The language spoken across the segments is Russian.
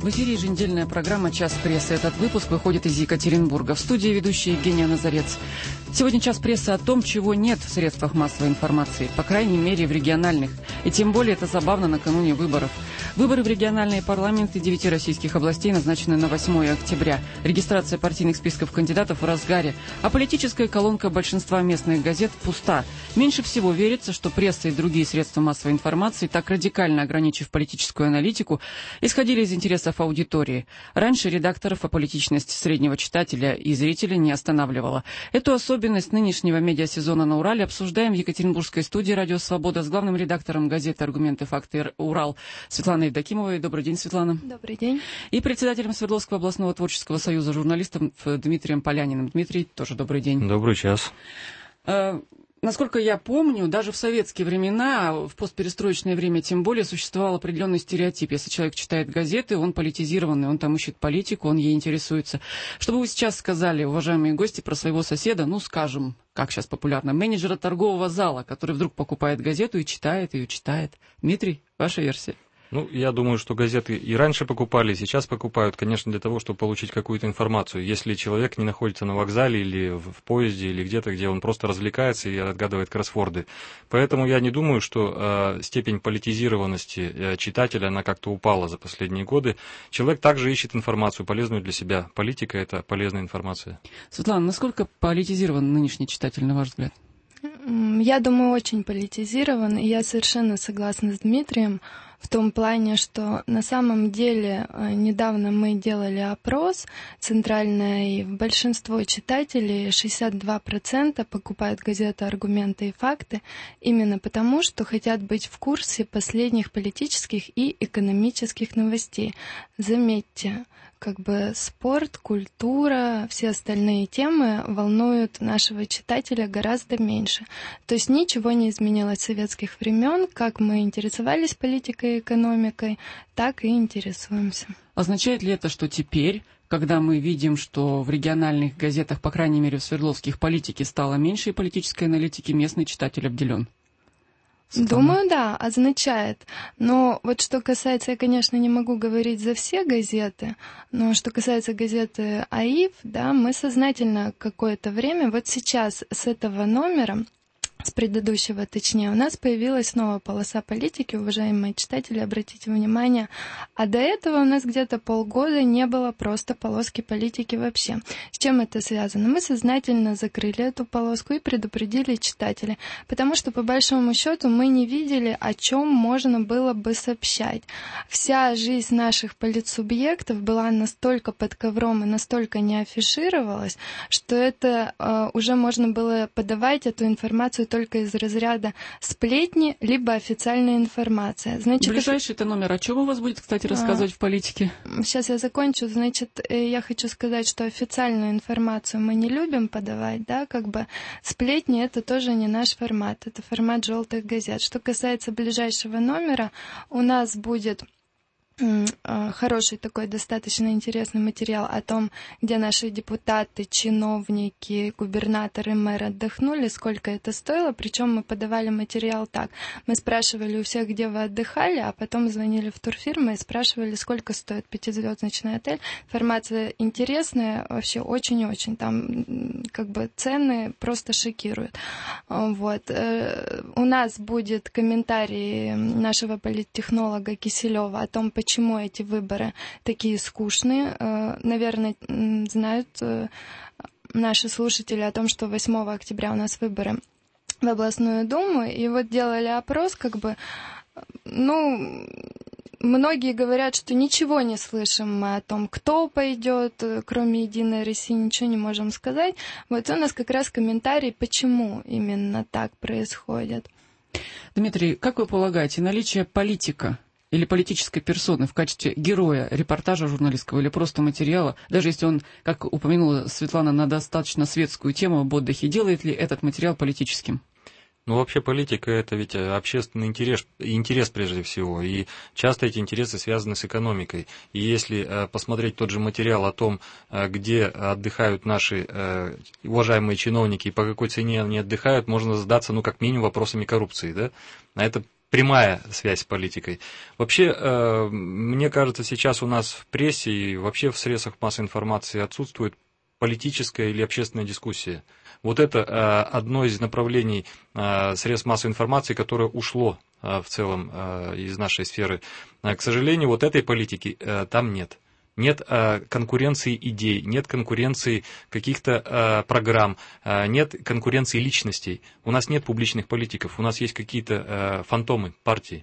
В эфире еженедельная программа «Час прессы». Этот выпуск выходит из Екатеринбурга. В студии ведущая Евгения Назарец. Сегодня «Час прессы» о том, чего нет в средствах массовой информации, по крайней мере в региональных. И тем более это забавно накануне выборов. Выборы в региональные парламенты 9 российских областей назначены на 8 октября. Регистрация партийных списков кандидатов в разгаре. А политическая колонка большинства местных газет пуста. Меньше всего верится, что пресса и другие средства массовой информации, так радикально ограничив политическую аналитику, исходили из интересов аудитории. Раньше редакторов аполитичность среднего читателя и зрителя не останавливала. Эту особенность нынешнего медиасезона на Урале обсуждаем в Екатеринбургской студии «Радио Свобода» с главным редактором газеты «Аргументы, факты, Урал» Светланой Евдокимовой. Добрый день, Светлана. Добрый день. И председателем Свердловского областного творческого союза журналистов Дмитрием Поляниным. Дмитрий, тоже добрый день. Добрый час. Насколько я помню, даже в советские времена, в постперестроечное время тем более, существовал определенный стереотип. Если человек читает газеты, он политизированный, он там ищет политику, он ей интересуется. Что бы вы сейчас сказали, уважаемые гости, про своего соседа, ну, скажем, как сейчас популярно, менеджера торгового зала, который вдруг покупает газету и читает ее, читает? Дмитрий, ваша версия? Ну, я думаю, что газеты и раньше покупали, и сейчас покупают, конечно, для того, чтобы получить какую-то информацию. Если человек не находится на вокзале или в поезде, или где-то, где он просто развлекается и отгадывает кроссворды. Поэтому я не думаю, что степень политизированности читателя, она как-то упала за последние годы. Человек также ищет информацию, полезную для себя. Политика – это полезная информация. Светлана, насколько политизирован нынешний читатель, на ваш взгляд? Я думаю, очень политизирован, и я совершенно согласна с Дмитрием в том плане, что на самом деле недавно мы делали опрос центральный, и большинство читателей, 62%, покупают газету «Аргументы и факты» именно потому, что хотят быть в курсе последних политических и экономических новостей. Заметьте, спорт, культура, все остальные темы волнуют нашего читателя гораздо меньше. То есть ничего не изменилось с советских времен, как мы интересовались политикой и экономикой, так и интересуемся. Означает ли это, что теперь, когда мы видим, что в региональных газетах, по крайней мере в Свердловских, политики стало меньше и политической аналитики, местный читатель обделен? Думаю, да, означает. Но вот что касается, я, конечно, не могу говорить за все газеты, но что касается газеты АИФ, да, мы сознательно какое-то время, вот сейчас с этого номера, с предыдущего точнее, у нас появилась новая полоса политики, уважаемые читатели, обратите внимание, а до этого у нас где-то полгода не было просто полоски политики вообще. С чем это связано? Мы сознательно закрыли эту полоску и предупредили читателей, потому что по большому счету мы не видели, о чем можно было бы сообщать. Вся жизнь наших политсубъектов была настолько под ковром и настолько не афишировалась, что это уже можно было подавать эту информацию только из разряда сплетни, либо официальная информация. Значит, ближайший это номер. О чем у вас будет, кстати, рассказывать в политике? Сейчас я закончу. Значит, я хочу сказать, что официальную информацию мы не любим подавать, да, сплетни это тоже не наш формат, это формат желтых газет. Что касается ближайшего номера, у нас будет хороший такой достаточно интересный материал о том, где наши депутаты, чиновники, губернаторы, мэры отдохнули, сколько это стоило. Причем мы подавали материал так. Мы спрашивали у всех, где вы отдыхали, а потом звонили в турфирмы и спрашивали, сколько стоит 5-звездочный отель. Информация интересная, вообще очень-очень. Там цены просто шокируют. Вот. У нас будет комментарий нашего политтехнолога Киселева о том, почему эти выборы такие скучные. Наверное, знают наши слушатели о том, что 8 октября у нас выборы в областную думу. И вот делали опрос, многие говорят, что ничего не слышим мы о том, кто пойдет, кроме «Единой России», ничего не можем сказать. Вот у нас как раз комментарий, почему именно так происходит. Дмитрий, как вы полагаете, наличие политика или политической персоны в качестве героя репортажа журналистского или просто материала, даже если он, как упомянула Светлана, на достаточно светскую тему об отдыхе, делает ли этот материал политическим? Ну, вообще политика – это ведь общественный интерес прежде всего, и часто эти интересы связаны с экономикой. И если посмотреть тот же материал о том, где отдыхают наши уважаемые чиновники и по какой цене они отдыхают, можно задаться, как минимум, вопросами коррупции, да? А это прямая связь с политикой. Вообще, мне кажется, сейчас у нас в прессе и вообще в средствах массовой информации отсутствует политическая или общественная дискуссия. Вот это одно из направлений средств массовой информации, которое ушло в целом из нашей сферы. К сожалению, вот этой политики там нет. Нет конкуренции идей, нет конкуренции каких-то программ, нет конкуренции личностей. У нас нет публичных политиков, у нас есть какие-то фантомы партии.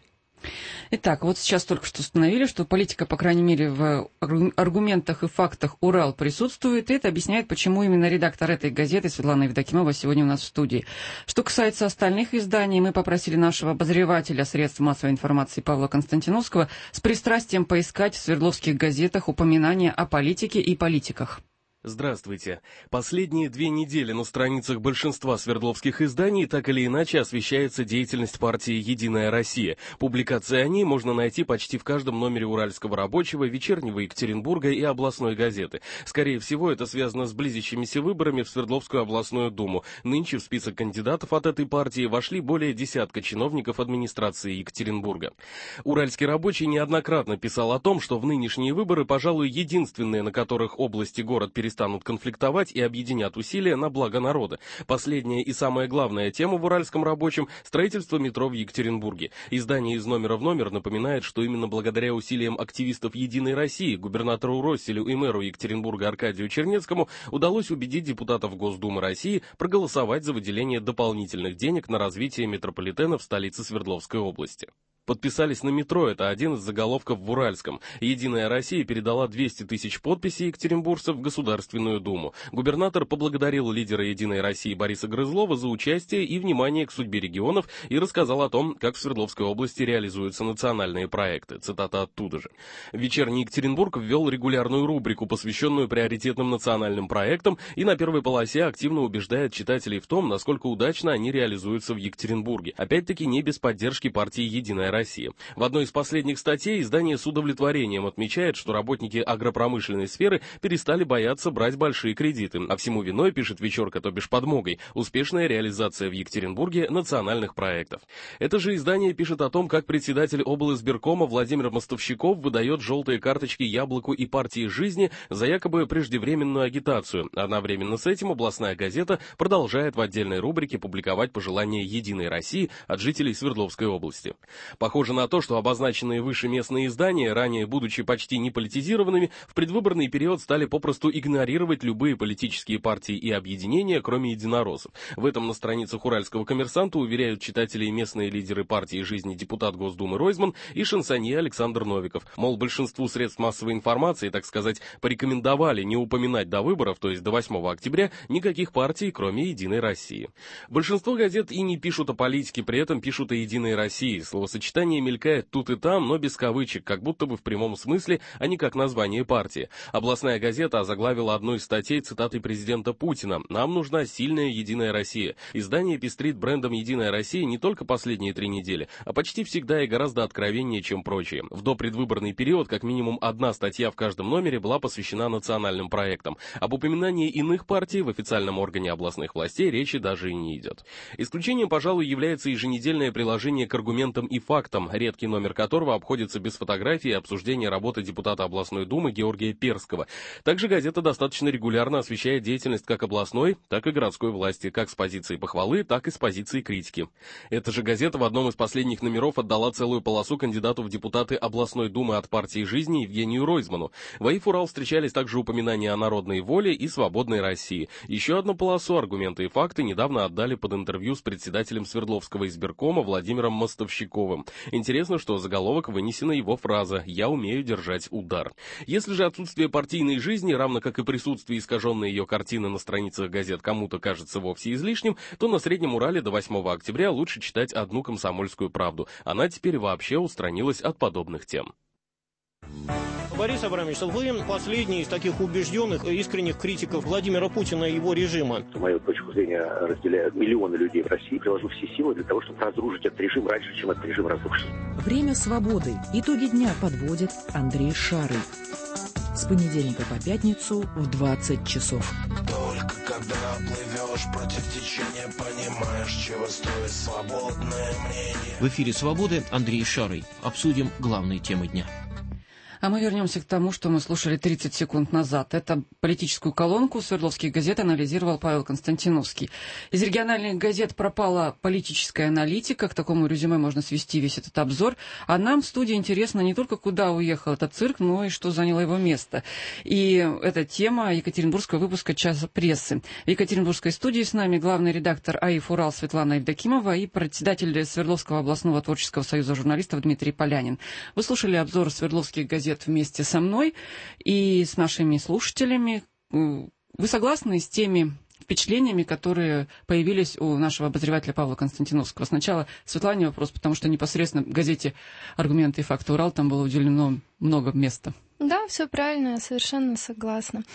Итак, вот сейчас только что установили, что политика, по крайней мере, в аргументах и фактах Урал присутствует, и это объясняет, почему именно редактор этой газеты Светлана Евдокимова сегодня у нас в студии. Что касается остальных изданий, мы попросили нашего обозревателя средств массовой информации Павла Константиновского с пристрастием поискать в свердловских газетах упоминания о политике и политиках. Здравствуйте. Последние 2 недели на страницах большинства свердловских изданий так или иначе освещается деятельность партии «Единая Россия». Публикации о ней можно найти почти в каждом номере «Уральского рабочего», «Вечернего Екатеринбурга» и «Областной газеты». Скорее всего, это связано с близящимися выборами в Свердловскую областную думу. Нынче в список кандидатов от этой партии вошли более десятка чиновников администрации Екатеринбурга. «Уральский рабочий» неоднократно писал о том, что в нынешние выборы, пожалуй, единственные, на которых области и город перестанут конфликтовать и объединят усилия на благо народа. Последняя и самая главная тема в «Уральском рабочем» – строительство метро в Екатеринбурге. Издание из номера в номер напоминает, что именно благодаря усилиям активистов «Единой России», губернатору Росселю и мэру Екатеринбурга Аркадию Чернецкому удалось убедить депутатов Госдумы России проголосовать за выделение дополнительных денег на развитие метрополитена в столице Свердловской области. Подписались на метро, это один из заголовков в Уральском. «Единая Россия» передала 200 тысяч подписей екатеринбуржцев в Государственную Думу. Губернатор поблагодарил лидера «Единой России» Бориса Грызлова за участие и внимание к судьбе регионов и рассказал о том, как в Свердловской области реализуются национальные проекты. Цитата оттуда же. «Вечерний Екатеринбург» ввел регулярную рубрику, посвященную приоритетным национальным проектам, и на первой полосе активно убеждает читателей в том, насколько удачно они реализуются в Екатеринбурге. Опять-таки не без поддержки партии «Единая Россия». В одной из последних статей издание с удовлетворением отмечает, что работники агропромышленной сферы перестали бояться брать большие кредиты, а всему виной, пишет Вечерка, то бишь подмогой, успешная реализация в Екатеринбурге национальных проектов. Это же издание пишет о том, как председатель облизбиркома Владимир Мостовщиков выдает желтые карточки Яблоку и партии «Жизни» за якобы преждевременную агитацию. Одновременно с этим областная газета продолжает в отдельной рубрике публиковать пожелания «Единой России» от жителей Свердловской области. Похоже на то, что обозначенные выше местные издания, ранее будучи почти не политизированными, в предвыборный период стали попросту игнорировать любые политические партии и объединения, кроме единороссов. В этом на страницах «Уральского коммерсанта» уверяют читателей местные лидеры партии «Жизни» депутат Госдумы Ройзман и шансонье Александр Новиков. Мол, большинству средств массовой информации, так сказать, порекомендовали не упоминать до выборов, то есть до 8 октября, никаких партий, кроме «Единой России». Большинство газет и не пишут о политике, при этом пишут о «Единой России». Словосочетание мелькает тут и там, но без кавычек, как будто бы в прямом смысле, а не как название партии. Областная газета озаглавила одну из статей цитатой президента Путина: «Нам нужна сильная Единая Россия». Издание пестрит брендом «Единая Россия» не только последние 3 недели, а почти всегда и гораздо откровеннее, чем прочие. В допредвыборный период как минимум одна статья в каждом номере была посвящена национальным проектам. Об упоминании иных партий в официальном органе областных властей речи даже и не идет. Исключением, пожалуй, является еженедельное приложение к аргументам и фактам, редкий номер которого обходится без фотографий и обсуждения работы депутата областной думы Георгия Перского. Также газета достаточно регулярно освещает деятельность как областной, так и городской власти, как с позиции похвалы, так и с позиции критики. Эта же газета в одном из последних номеров отдала целую полосу кандидату в депутаты областной думы от партии «Жизни» Евгению Ройзману. В АИФ «Урал» встречались также упоминания о народной воле и свободной России. Еще одну полосу «Аргументы и факты» недавно отдали под интервью с председателем Свердловского избиркома Владимиром Мостовщиковым. Интересно, что заголовок вынесена его фраза «Я умею держать удар». Если же отсутствие партийной жизни, равно как и присутствие искаженной ее картины на страницах газет, кому-то кажется вовсе излишним, то на Среднем Урале до 8 октября лучше читать одну «Комсомольскую правду». Она теперь вообще устранилась от подобных тем. Борис Абрамович, вы последний из таких убежденных и искренних критиков Владимира Путина и его режима. Мою точку зрения разделяют миллионы людей в России. Приложу все силы для того, чтобы разрушить этот режим раньше, чем этот режим разрушится. Время свободы. Итоги дня подводит Андрей Шарый. С понедельника по пятницу в 20 часов. Только когда плывет плывешь против течения, понимаешь, чего стоит свободное мнение. В эфире «Свободы» Андрей Шарый. Обсудим главные темы дня. А мы вернемся к тому, что мы слушали 30 секунд назад. Это политическую колонку Свердловских газет анализировал Павел Константиновский. Из региональных газет пропала политическая аналитика. К такому резюме можно свести весь этот обзор. А нам в студии интересно не только, куда уехал этот цирк, но и что заняло его место. И это тема екатеринбургского выпуска «Часа прессы». В екатеринбургской студии с нами главный редактор АИФ «Урал» Светлана Евдокимова и председатель Свердловского областного творческого союза журналистов Дмитрий Полянин. Вы слушали обзор Свердловских газет вместе со мной и с нашими слушателями. Вы согласны с теми впечатлениями, которые появились у нашего обозревателя Павла Константиновского? Сначала Светлане вопрос, потому что непосредственно в газете «Аргументы и факты Урал» там было уделено много места. Да, все правильно, я совершенно согласна.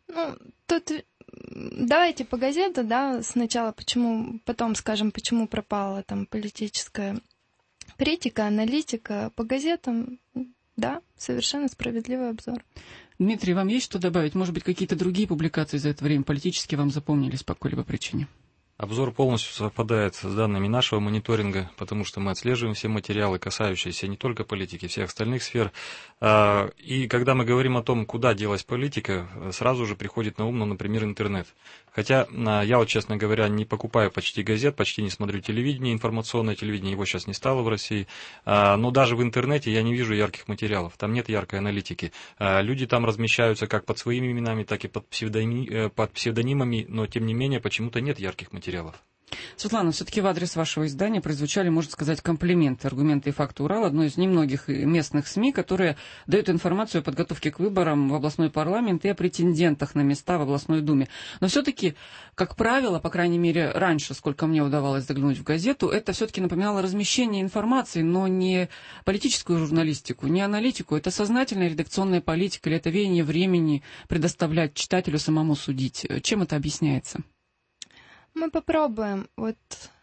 Тут давайте по газетам, да, сначала потом скажем, почему пропала там политическая критика, аналитика. По газетам, да, совершенно справедливый обзор. Дмитрий, вам есть что добавить? Может быть, какие-то другие публикации за это время политически вам запомнились по какой-либо причине? Обзор полностью совпадает с данными нашего мониторинга, потому что мы отслеживаем все материалы, касающиеся не только политики, всех остальных сфер. И когда мы говорим о том, куда делась политика, сразу же приходит на ум, например, интернет. Хотя я вот, честно говоря, не покупаю почти газет, почти не смотрю телевидение, информационное телевидение, его сейчас не стало в России. Но даже в интернете я не вижу ярких материалов, там нет яркой аналитики. Люди там размещаются как под своими именами, так и под псевдонимами, но тем не менее почему-то нет ярких материалов. Светлана, все-таки в адрес вашего издания прозвучали, можно сказать, комплименты. «Аргументы и факты Урал» — одно из немногих местных СМИ, которые дают информацию о подготовке к выборам в областной парламент и о претендентах на места в областной думе. Но все-таки, как правило, по крайней мере, раньше, сколько мне удавалось заглянуть в газету, это все-таки напоминало размещение информации, но не политическую журналистику, не аналитику. Это сознательная редакционная политика или это веяние времени предоставлять читателю самому судить. Чем это объясняется? Мы попробуем. Вот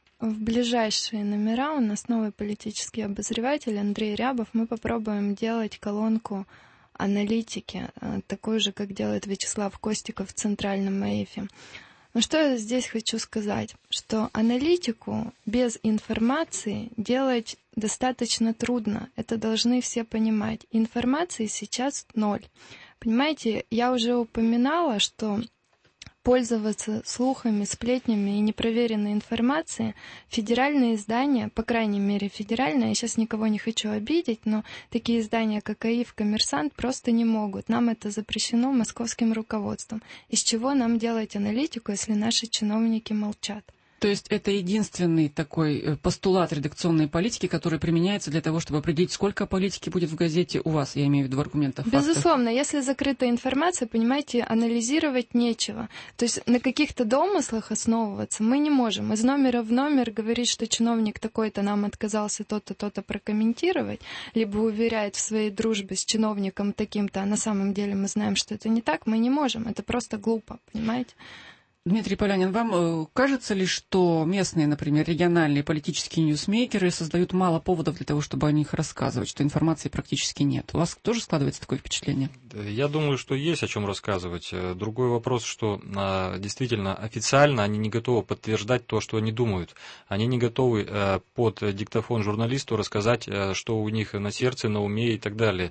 в ближайшие номера у нас новый политический обозреватель Андрей Рябов. Мы попробуем делать колонку аналитики, такую же, как делает Вячеслав Костиков в Центральном АИФе. Но что я здесь хочу сказать? Что аналитику без информации делать достаточно трудно. Это должны все понимать. Информации сейчас 0. Понимаете, я уже упоминала, что пользоваться слухами, сплетнями и непроверенной информацией федеральные издания, по крайней мере федеральные, я сейчас никого не хочу обидеть, но такие издания, как АИФ, «Коммерсант», просто не могут. Нам это запрещено московским руководством. Из чего нам делать аналитику, если наши чиновники молчат? То есть это единственный такой постулат редакционной политики, который применяется для того, чтобы определить, сколько политики будет в газете у вас, я имею в виду в аргументах. Безусловно, если закрытая информация, понимаете, анализировать нечего. То есть на каких-то домыслах основываться мы не можем. Из номера в номер говорить, что чиновник такой-то нам отказался то-то, то-то прокомментировать, либо уверяет в своей дружбе с чиновником таким-то, а на самом деле мы знаем, что это не так, мы не можем. Это просто глупо, понимаете? Дмитрий Полянин, вам кажется ли, что местные, например, региональные политические ньюсмейкеры создают мало поводов для того, чтобы о них рассказывать, что информации практически нет? У вас тоже складывается такое впечатление? Я думаю, что есть о чем рассказывать. Другой вопрос, что действительно официально они не готовы подтверждать то, что они думают. Они не готовы под диктофон журналисту рассказать, что у них на сердце, на уме и так далее.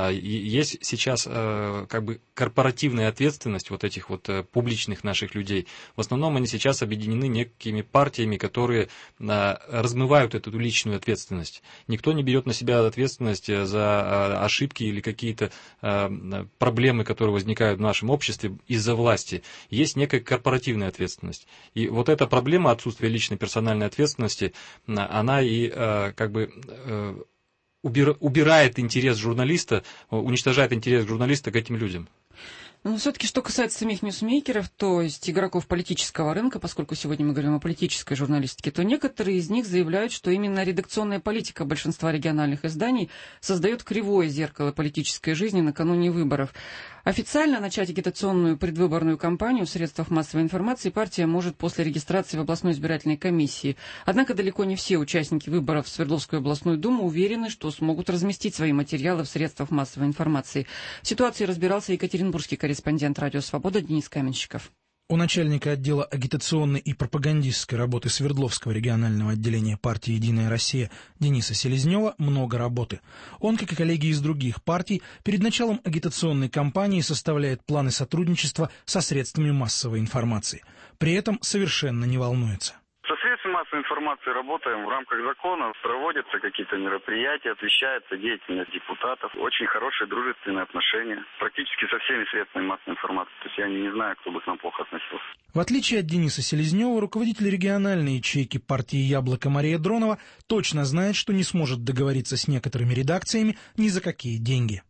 Есть сейчас как бы корпоративная ответственность вот этих вот публичных наших людей. В основном они сейчас объединены некими партиями, которые размывают эту личную ответственность. Никто не берет на себя ответственность за ошибки или какие-то проблемы, которые возникают в нашем обществе из-за власти. Есть некая корпоративная ответственность. И вот эта проблема отсутствия личной персональной ответственности, она и как бы убирает интерес журналиста, уничтожает интерес журналиста к этим людям. Но все-таки, что касается самих ньюсмейкеров, то есть игроков политического рынка, поскольку сегодня мы говорим о политической журналистике, то некоторые из них заявляют, что именно редакционная политика большинства региональных изданий создает кривое зеркало политической жизни накануне выборов. Официально начать агитационную предвыборную кампанию в средствах массовой информации партия может после регистрации в областной избирательной комиссии. Однако далеко не все участники выборов в Свердловскую областную думу уверены, что смогут разместить свои материалы в средствах массовой информации. В ситуации разбирался екатеринбургский корреспондент «Радио Свобода» Денис Каменщиков. У начальника отдела агитационной и пропагандистской работы Свердловского регионального отделения партии «Единая Россия» Дениса Селезнева много работы. Он, как и коллеги из других партий, перед началом агитационной кампании составляет планы сотрудничества со средствами массовой информации. При этом совершенно не волнуется. Со средствами массовой информации работаем в рамках закона, проводятся какие-то мероприятия, освещается деятельность депутатов. Очень хорошие дружественные отношения практически со всеми средствами массовой информации. То есть я не знаю, кто бы к нам плохо относился. В отличие от Дениса Селезнева, руководитель региональной ячейки партии «Яблоко» Мария Дронова точно знает, что не сможет договориться с некоторыми редакциями ни за какие деньги.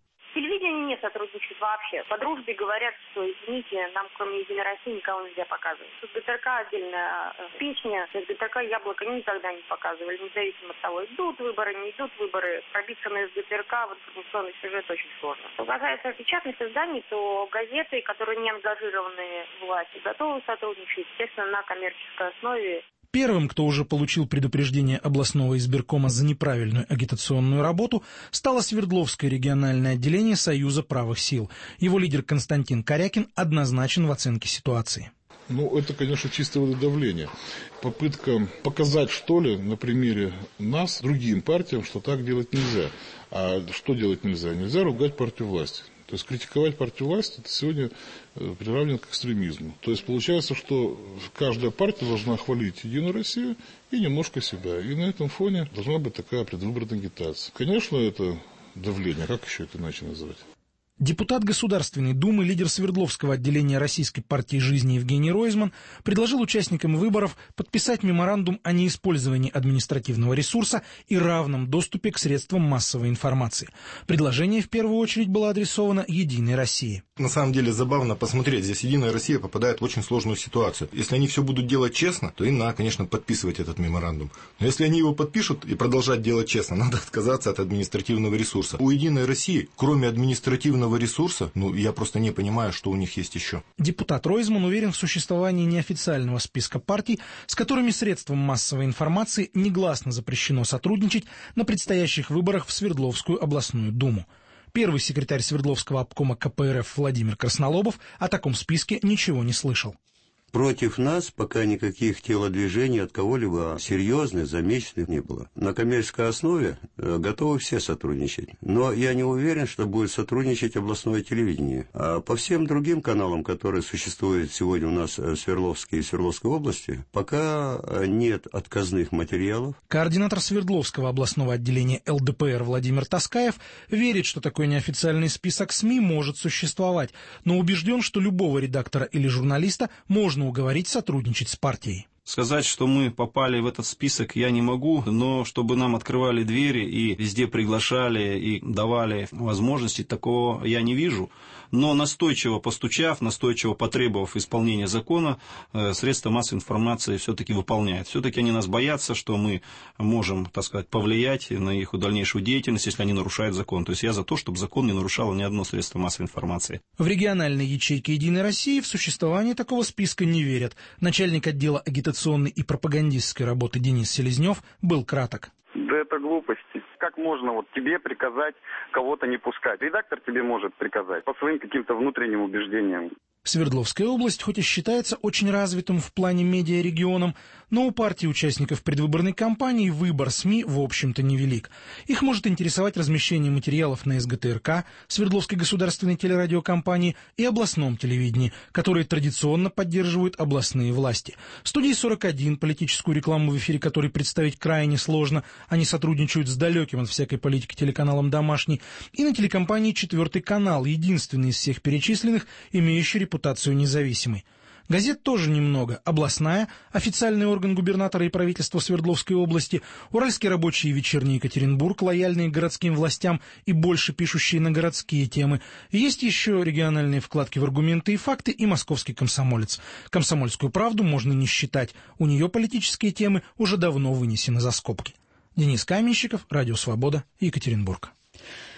Не сотрудничают вообще. По дружбе говорят, что, извините, нам кроме «Единой России» никого нельзя показывать. Тут ГТРК отдельная песня, ГТРК «Яблоко» никогда не показывали, независимо от того, идут выборы, не идут выборы. Пробиться на ГТРК в информационный сюжет очень сложно. Что касается печатных изданий, то газеты, которые не ангажированы властью, готовы сотрудничать, естественно, на коммерческой основе. Первым, кто уже получил предупреждение областного избиркома за неправильную агитационную работу, стало Свердловское региональное отделение Союза правых сил. Его лидер Константин Корякин однозначен в оценке ситуации. Это, конечно, чистое вододавление. Попытка показать, что ли, на примере нас, другим партиям, что так делать нельзя. А что делать нельзя? Нельзя ругать партию власти. То есть критиковать партию власти, это сегодня приравнено к экстремизму. То есть получается, что каждая партия должна хвалить «Единую Россию» и немножко себя. И на этом фоне должна быть такая предвыборная агитация. Конечно, это давление. Как еще это иначе назвать? Депутат Государственной Думы, лидер Свердловского отделения Российской партии жизни Евгений Ройзман предложил участникам выборов подписать меморандум о неиспользовании административного ресурса и равном доступе к средствам массовой информации. Предложение в первую очередь было адресовано «Единой России». На самом деле забавно посмотреть, здесь «Единая Россия» попадает в очень сложную ситуацию. Если они все будут делать честно, то им надо, конечно, подписывать этот меморандум. Но если они его подпишут и продолжать делать честно, надо отказаться от административного ресурса. У «Единой России», кроме административного ресурса, я просто не понимаю, что у них есть еще. Депутат Ройзман уверен в существовании неофициального списка партий, с которыми средствам массовой информации негласно запрещено сотрудничать на предстоящих выборах в Свердловскую областную думу. Первый секретарь Свердловского обкома КПРФ Владимир Краснолобов о таком списке ничего не слышал. Против нас пока никаких телодвижений от кого-либо серьезных, замеченных не было. На коммерческой основе готовы все сотрудничать. Но я не уверен, что будет сотрудничать областное телевидение. А по всем другим каналам, которые существуют сегодня у нас в Свердловске и Свердловской области, пока нет отказных материалов. Координатор Свердловского областного отделения ЛДПР Владимир Таскаев верит, что такой неофициальный список СМИ может существовать, но убежден, что любого редактора или журналиста можно уговорить сотрудничать с партией. Сказать, что мы попали в этот список, я не могу, но чтобы нам открывали двери и везде приглашали и давали возможности, такого я не вижу. Но настойчиво постучав, настойчиво потребовав исполнения закона, средства массовой информации все-таки выполняют. Все-таки они нас боятся, что мы можем, так сказать, повлиять на их дальнейшую деятельность, если они нарушают закон. То есть я за то, чтобы закон не нарушало ни одно средство массовой информации. В региональной ячейке «Единой России» в существование такого списка не верят. Начальник отдела агитационной и пропагандистской работы Денис Селезнев был краток. Да это глупости. Как можно тебе приказать кого-то не пускать? Редактор тебе может приказать по своим каким-то внутренним убеждениям. Свердловская область хоть и считается очень развитым в плане медиарегионом, но у партии участников предвыборной кампании выбор СМИ в общем-то невелик. Их может интересовать размещение материалов на СГТРК, Свердловской государственной телерадиокомпании и областном телевидении, которые традиционно поддерживают областные власти. В студии 41 политическую рекламу в эфире, которой представить крайне сложно, они сотрудничают с далеким от всякой политики телеканалом «Домашний», и на телекомпании «Четвертый канал», единственный из всех перечисленных, имеющий репутацию независимой. Газет тоже немного. Областная, официальный орган губернатора и правительства Свердловской области, Уральский рабочий и вечерний Екатеринбург, лояльные к городским властям и больше пишущие на городские темы. Есть еще региональные вкладки в аргументы и факты и Московский комсомолец. Комсомольскую правду можно не считать. У нее политические темы уже давно вынесены за скобки. Денис Каменщиков, Радио Свобода, Екатеринбург.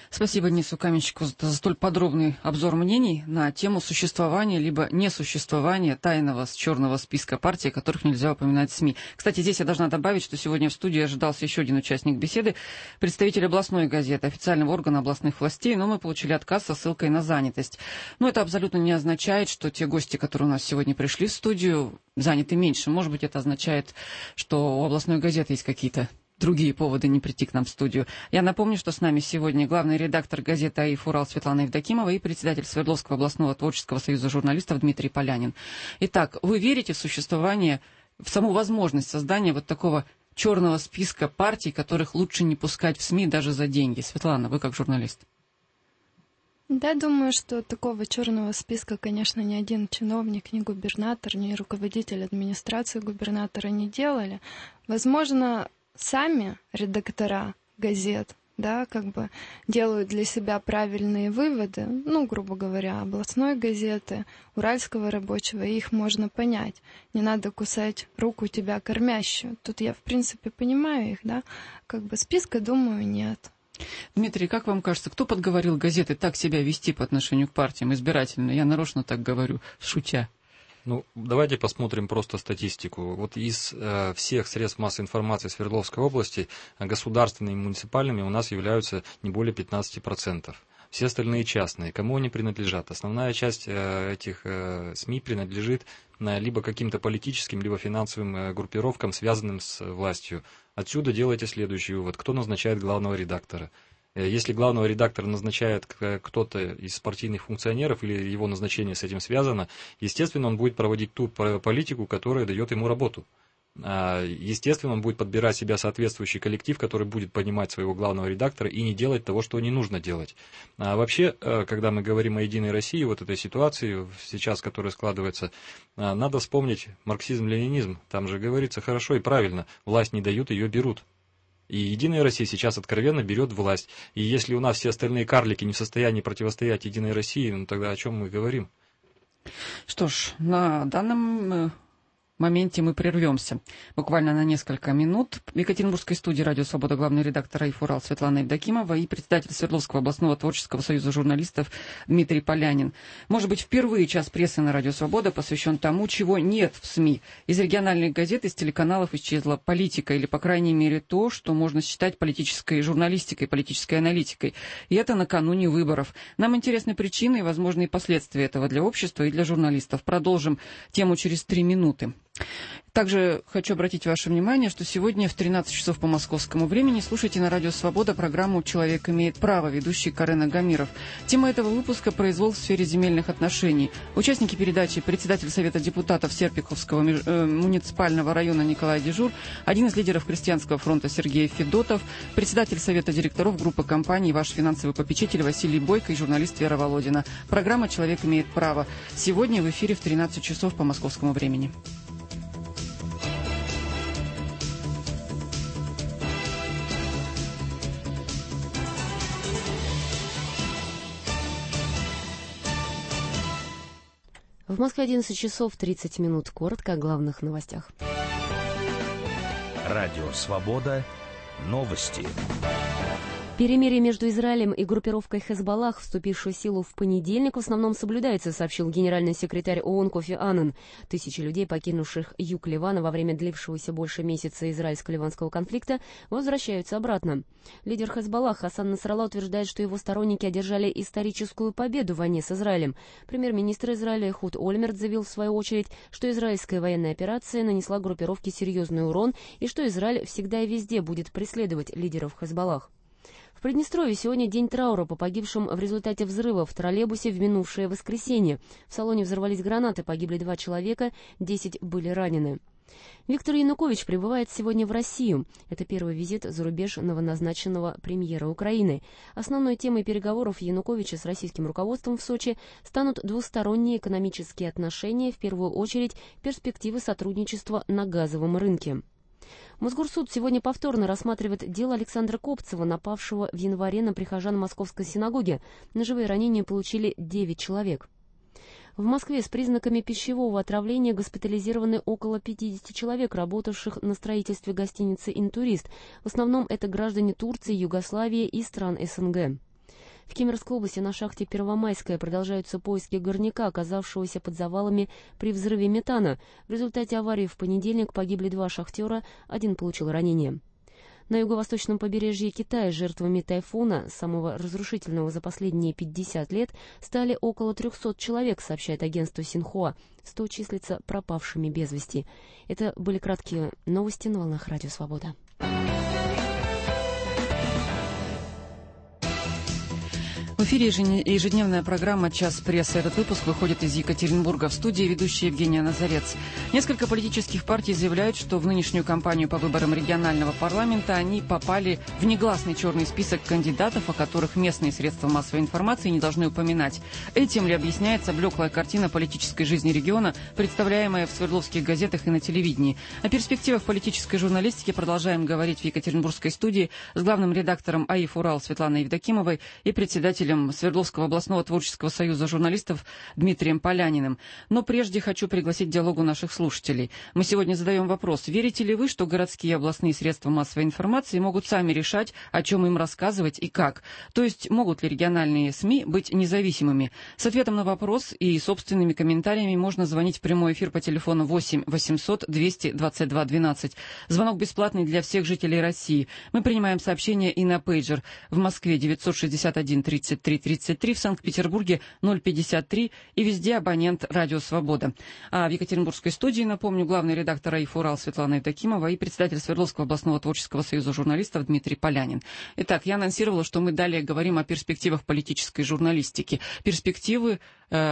Спасибо Денису Каменщику за столь подробный обзор мнений на тему существования либо несуществования тайного черного списка партий, которых нельзя упоминать в СМИ. Кстати, здесь я должна добавить, что сегодня в студии ожидался еще один участник беседы, представитель областной газеты, официального органа областных властей, но мы получили отказ со ссылкой на занятость. Но это абсолютно не означает, что те гости, которые у нас сегодня пришли в студию, заняты меньше. Может быть, это означает, что у областной газеты есть какие-то другие поводы не прийти к нам в студию. Я напомню, что с нами сегодня главный редактор газеты «АИФ Урал» Светлана Евдокимова и председатель Свердловского областного творческого союза журналистов Дмитрий Полянин. Итак, вы верите в существование, в саму возможность создания вот такого черного списка партий, которых лучше не пускать в СМИ даже за деньги? Светлана, вы как журналист. Да, думаю, что такого черного списка, конечно, ни один чиновник, ни губернатор, ни руководитель администрации губернатора не делали. Возможно, сами редактора газет, да, как бы делают для себя правильные выводы, ну, грубо говоря, областной газеты, уральского рабочего, и их можно понять. Не надо кусать руку тебя кормящую. Тут я, в принципе, понимаю их, да, как бы списка, думаю, нет. Дмитрий, как вам кажется, кто подговорил газеты так себя вести по отношению к партиям избирательно? Я нарочно так говорю, шутя. Ну, давайте посмотрим просто статистику. Вот из всех средств массовой информации Свердловской области государственными и муниципальными у нас являются не более 15%. Все остальные частные. Кому они принадлежат? Основная часть этих СМИ принадлежит либо каким-то политическим, либо финансовым группировкам, связанным с властью. Отсюда делайте следующий вывод. Кто назначает главного редактора? Если главного редактора назначает кто-то из партийных функционеров или его назначение с этим связано, естественно, он будет проводить ту политику, которая дает ему работу. Естественно, он будет подбирать себе соответствующий коллектив, который будет понимать своего главного редактора и не делать того, что не нужно делать. Вообще, когда мы говорим о «Единой России», вот этой ситуации сейчас, которая складывается, надо вспомнить марксизм-ленинизм. Там же говорится хорошо и правильно: власть не дают, ее берут. И «Единая Россия» сейчас откровенно берет власть. И если у нас все остальные карлики не в состоянии противостоять «Единой России», ну тогда о чем мы говорим? Что ж, на данном моменте мы прервемся буквально на несколько минут. В Екатеринбургской студии «Радио Свобода» главный редактор АИФ Урал Светлана Евдокимова и председатель Свердловского областного творческого союза журналистов Дмитрий Полянин. Может быть, впервые час прессы на «Радио Свобода» посвящен тому, чего нет в СМИ. Из региональных газет, из телеканалов исчезла политика, или, по крайней мере, то, что можно считать политической журналистикой, политической аналитикой. И это накануне выборов. Нам интересны причины и возможные последствия этого для общества и для журналистов. Продолжим тему через 3 минуты. Также хочу обратить ваше внимание, что сегодня в 13 часов по московскому времени слушайте на Радио Свобода программу «Человек имеет право», ведущий Карен Агамиров. Тема этого выпуска – произвол в сфере земельных отношений. Участники передачи – председатель Совета депутатов Серпиховского муниципального района Николай Дежур, один из лидеров Крестьянского фронта Сергей Федотов, председатель Совета директоров группы компаний «Ваш финансовый попечитель» Василий Бойко и журналист Вера Володина. Программа «Человек имеет право». Сегодня в эфире в 13 часов по московскому времени. В Москве 11 часов 30 минут. Коротко о главных новостях. Радио «Свобода». Новости. Перемирие между Израилем и группировкой Хезболлах, вступившую в силу в понедельник, в основном соблюдается, сообщил генеральный секретарь ООН Кофи Аннан. Тысячи людей, покинувших юг Ливана во время длившегося больше месяца израильско-ливанского конфликта, возвращаются обратно. Лидер Хезболлах Хасан Насралла утверждает, что его сторонники одержали историческую победу в войне с Израилем. Премьер-министр Израиля Эхуд Ольмерт заявил в свою очередь, что израильская военная операция нанесла группировке серьезный урон и что Израиль всегда и везде будет преследовать лидеров Хезболлах. В Приднестровье сегодня день траура по погибшим в результате взрыва в троллейбусе в минувшее воскресенье. В салоне взорвались гранаты, погибли 2 человека, 10 были ранены. Виктор Янукович прибывает сегодня в Россию. Это первый визит за рубеж новоназначенного премьера Украины. Основной темой переговоров Януковича с российским руководством в Сочи станут двусторонние экономические отношения, в первую очередь перспективы сотрудничества на газовом рынке. Мосгорсуд сегодня повторно рассматривает дело Александра Копцева, напавшего в январе на прихожан Московской синагоги. Ножевые ранения получили 9 человек. В Москве с признаками пищевого отравления госпитализированы около 50 человек, работавших на строительстве гостиницы «Интурист». В основном это граждане Турции, Югославии и стран СНГ. В Кемеровской области на шахте Первомайская продолжаются поиски горняка, оказавшегося под завалами при взрыве метана. В результате аварии в понедельник погибли 2 шахтера, 1 получил ранение. На юго-восточном побережье Китая жертвами тайфуна, самого разрушительного за последние 50 лет, стали около 300 человек, сообщает агентство Синьхуа. 100 числятся пропавшими без вести. Это были краткие новости на волнах Радио Свобода. В эфире ежедневная программа «Час прессы». Этот выпуск выходит из Екатеринбурга. В студии ведущая Евгения Назарец. Несколько политических партий заявляют, что в нынешнюю кампанию по выборам регионального парламента они попали в негласный черный список кандидатов, о которых местные средства массовой информации не должны упоминать. Этим ли объясняется блеклая картина политической жизни региона, представляемая в свердловских газетах и на телевидении? О перспективах политической журналистики продолжаем говорить в Екатеринбургской студии с главным редактором АИФ «Урал» Светланой Евдокимовой и председателем Свердловского областного творческого союза журналистов Дмитрием Поляниным. Но прежде хочу пригласить к диалогу наших слушателей. Мы сегодня задаем вопрос: верите ли вы, что городские и областные средства массовой информации могут сами решать, о чем им рассказывать и как? То есть могут ли региональные СМИ быть независимыми? С ответом на вопрос и собственными комментариями можно звонить в прямой эфир по телефону 8 800 222 12. Звонок бесплатный для всех жителей России. Мы принимаем сообщения и на пейджер. В Москве 961 33 33, в Санкт-Петербурге 053 и везде абонент «Радио Свобода». А в Екатеринбургской студии, напомню, главный редактор АИФ «Урал» Светлана Евдокимова и председатель Свердловского областного творческого союза журналистов Дмитрий Полянин. Итак, я анонсировала, что мы далее говорим о перспективах политической журналистики. Перспективы...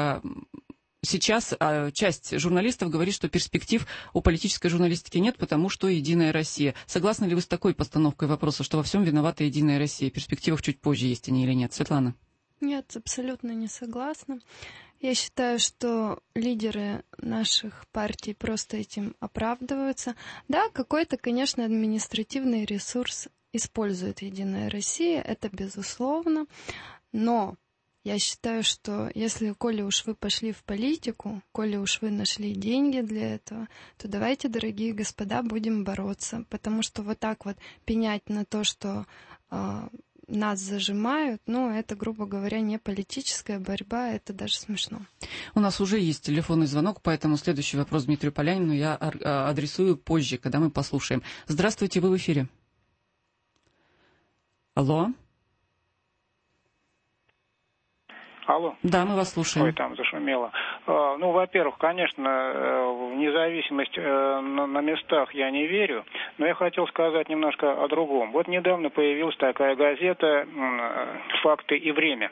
Сейчас часть журналистов говорит, что перспектив у политической журналистики нет, потому что «Единая Россия». Согласны ли вы с такой постановкой вопроса, что во всем виновата «Единая Россия»? Перспективах чуть позже есть они или нет? Светлана? Нет, абсолютно не согласна. Я считаю, что лидеры наших партий просто этим оправдываются. Да, какой-то, конечно, административный ресурс использует «Единая Россия», это безусловно, но... Я считаю, что если, коли уж вы пошли в политику, коли уж вы нашли деньги для этого, то давайте, дорогие господа, будем бороться. Потому что вот так вот пенять на то, что нас зажимают, это, грубо говоря, не политическая борьба, это даже смешно. У нас уже есть телефонный звонок, поэтому следующий вопрос Дмитрию Полянину я адресую позже, когда мы послушаем. Здравствуйте, вы в эфире. Алло? Алло. Да, мы вас слушаем. Ой, там зашумело. Во-первых, конечно, в независимость на местах я не верю, но я хотел сказать немножко о другом. Вот недавно появилась такая газета «Факты и время».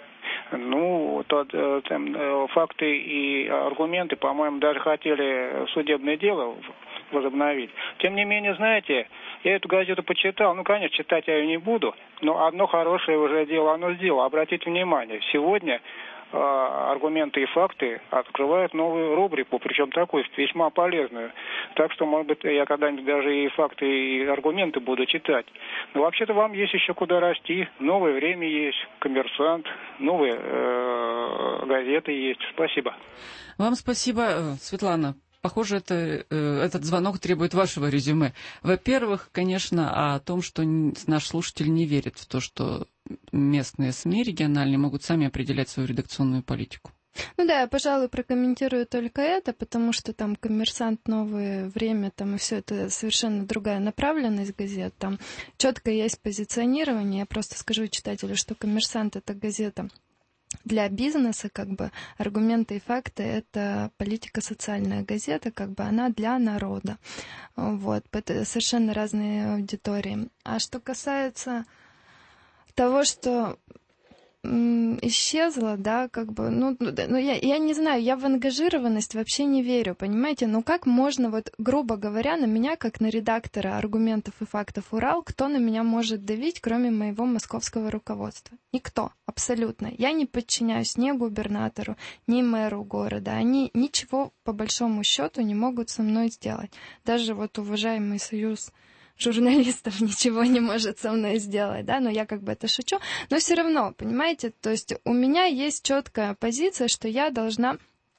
Факты и аргументы, по-моему, даже хотели судебное дело возобновить. Тем не менее, знаете, я эту газету почитал. Конечно, читать я ее не буду, но одно хорошее уже дело оно сделало. Обратите внимание, сегодня аргументы и факты открывают новую рубрику, причем такую весьма полезную. Так что, может быть, я когда-нибудь даже и факты, и аргументы буду читать. Но вообще-то вам есть еще куда расти. Новое время есть, «Коммерсант», новые газеты есть. Спасибо. Вам спасибо, Светлана. Похоже, этот звонок требует вашего резюме. Во-первых, конечно, о том, что наш слушатель не верит в то, что местные СМИ региональные могут сами определять свою редакционную политику. Я, пожалуй, прокомментирую только это, потому что там «Коммерсант», «Новое время», там и все это совершенно другая направленность газет. Там четко есть позиционирование. Я просто скажу читателю, что «Коммерсант» — это газета для бизнеса, аргументы и факты — это политико-социальная газета, она для народа. Это совершенно разные аудитории. А что касается того, что исчезла, я не знаю, я в ангажированность вообще не верю, понимаете? Как можно, грубо говоря, на меня, как на редактора аргументов и фактов «Урал», кто на меня может давить, кроме моего московского руководства? Никто, абсолютно. Я не подчиняюсь ни губернатору, ни мэру города. Они ничего, по большому счету, не могут со мной сделать. Даже уважаемый союз журналистов ничего не может со мной сделать, но я это шучу. Но все равно, понимаете, то есть у меня есть четкая позиция, что я должна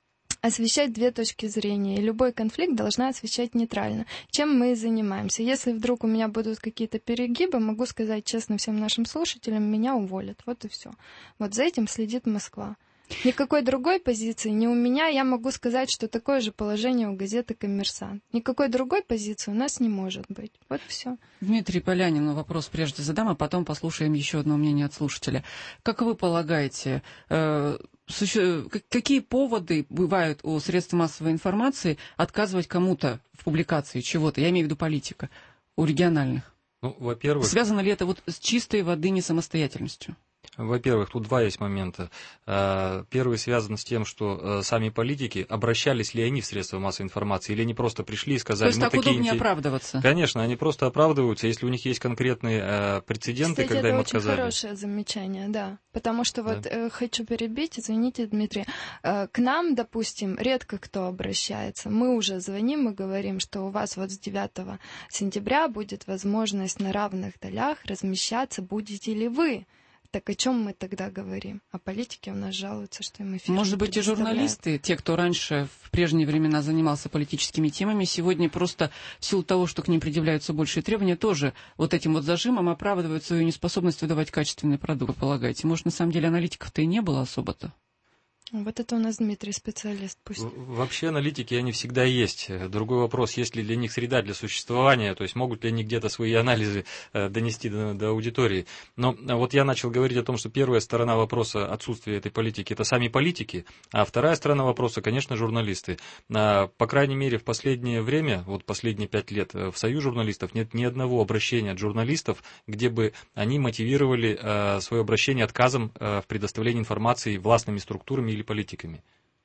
освещать две точки зрения, и любой конфликт должна освещать нейтрально. Чем мы и занимаемся. Если вдруг у меня будут какие-то перегибы, могу сказать честно всем нашим слушателям, меня уволят. Вот и все. Вот за этим следит Москва. Никакой другой позиции не у меня. Я могу сказать, что такое же положение у газеты «Коммерсант». Никакой другой позиции у нас не может быть. Вот все. Дмитрий Полянин, вопрос прежде задам, а потом послушаем еще одно мнение от слушателя. Как вы полагаете, какие поводы бывают у средств массовой информации отказывать кому-то в публикации чего-то? Я имею в виду политика, у региональных. Ну, во-первых... Связано ли это вот с чистой воды несамостоятельностью? Во-первых, тут два есть момента. Первый связан с тем, что сами политики, обращались ли они в средства массовой информации, или они просто пришли и сказали... То есть так удобнее оправдываться? Конечно, они просто оправдываются, если у них есть конкретные прецеденты, кстати, когда им отказали. отказали. Это очень хорошее замечание, да. Потому что вот хочу перебить, извините, Дмитрий. К нам, допустим, редко кто обращается. Мы уже звоним и говорим, что у вас вот с 9 сентября будет возможность на равных долях размещаться, будете ли вы. Так о чем мы тогда говорим? А политики у нас жалуются, что им эфир. Может быть, и журналисты, те, кто раньше в прежние времена занимался политическими темами, сегодня просто в силу того, что к ним предъявляются большие требования, тоже вот этим вот зажимом оправдывают свою неспособность выдавать качественный продукт, вы полагаете? Может, на самом деле аналитиков-то и не было особо-то? Вот это у нас Дмитрий специалист, пусть. Вообще аналитики, они всегда есть. Другой вопрос, есть ли для них среда для существования, то есть могут ли они где-то свои анализы донести до аудитории. Но вот я начал говорить о том, что первая сторона вопроса отсутствия этой политики – это сами политики, а вторая сторона вопроса, конечно, журналисты. По крайней мере, в последнее время, вот последние 5 лет, в Союз журналистов нет ни одного обращения от журналистов, где бы они мотивировали свое обращение отказом в предоставлении информации властными структурами или политиками.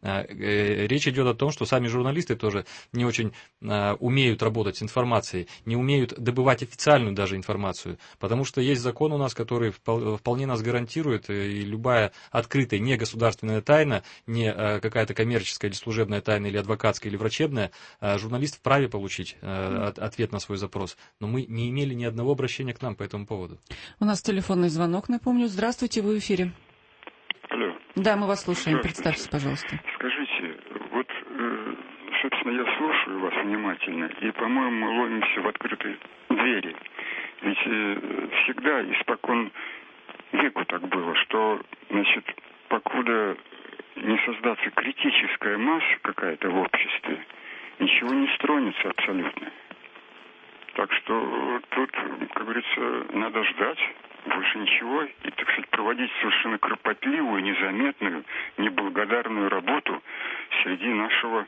Речь идет о том, что сами журналисты тоже не очень умеют работать с информацией, не умеют добывать официальную даже информацию, потому что есть закон у нас, который вполне нас гарантирует, и любая открытая негосударственная тайна, не какая-то коммерческая или служебная тайна, или адвокатская, или врачебная, журналист вправе получить ответ на свой запрос. Но мы не имели ни одного обращения к нам по этому поводу. У нас телефонный звонок, напомню. Здравствуйте, вы в эфире. Алло. Да, мы вас слушаем. Представьтесь, пожалуйста. Скажите, вот, собственно, я слушаю вас внимательно, и, по-моему, мы ломимся в открытые двери. Ведь всегда, испокон веку так было, что, значит, покуда не создаться критическая масса какая-то в обществе, ничего не стронется абсолютно. Так что тут, как говорится, надо ждать. Больше ничего. И, так сказать, проводить совершенно кропотливую, незаметную, неблагодарную работу среди нашего,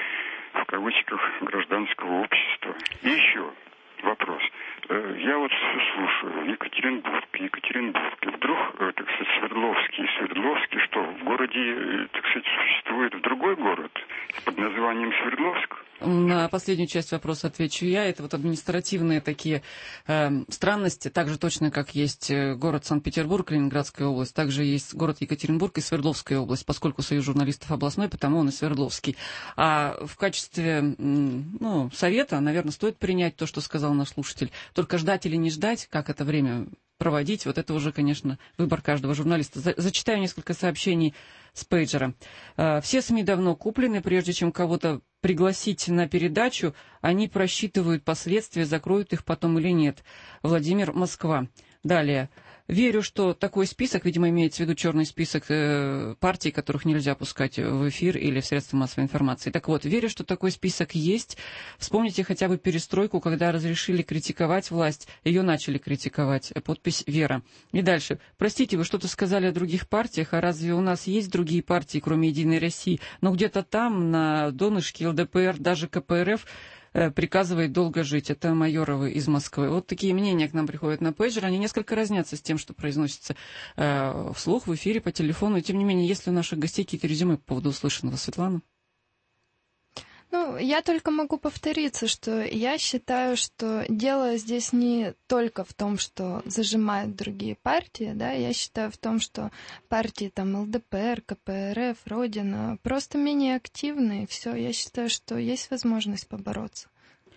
в кавычках, гражданского общества. И еще вопрос. Я вот слушаю Екатеринбург. И вдруг, так сказать, Свердловский, что в городе, так сказать, существует другой город под названием Свердловск? На последнюю часть вопроса отвечу я. Это вот административные такие странности, так же точно, как есть город Санкт-Петербург, Ленинградская область, также есть город Екатеринбург и Свердловская область, поскольку Союз журналистов областной, потому он и Свердловский. А в качестве совета, наверное, стоит принять то, что сказал наш слушатель. Только ждать или не ждать, как это время проводить, вот это уже, конечно, выбор каждого журналиста. Зачитаю несколько сообщений с пейджера. Все СМИ давно куплены, прежде чем кого-то пригласить на передачу, они просчитывают последствия, закроют их потом или нет. Владимир, Москва. Далее. Верю, что такой список, видимо, имеется в виду черный список партий, которых нельзя пускать в эфир или в средства массовой информации. Так вот, верю, что такой список есть. Вспомните хотя бы перестройку, когда разрешили критиковать власть, ее начали критиковать. Подпись «Вера». И дальше. Простите, вы что-то сказали о других партиях, а разве у нас есть другие партии, кроме «Единой России»? Но где-то там, на донышке ЛДПР, даже КПРФ, приказывает долго жить. Это Майоровы из Москвы. Вот такие мнения к нам приходят на пейджер. Они несколько разнятся с тем, что произносится вслух, в эфире, по телефону. И тем не менее, есть ли у наших гостей какие-то резюме по поводу услышанного? Светлана? Я только могу повториться, что я считаю, что дело здесь не только в том, что зажимают другие партии, да, я считаю в том, что партии там ЛДПР, КПРФ, Родина просто менее активны, и все. Я считаю, что есть возможность побороться.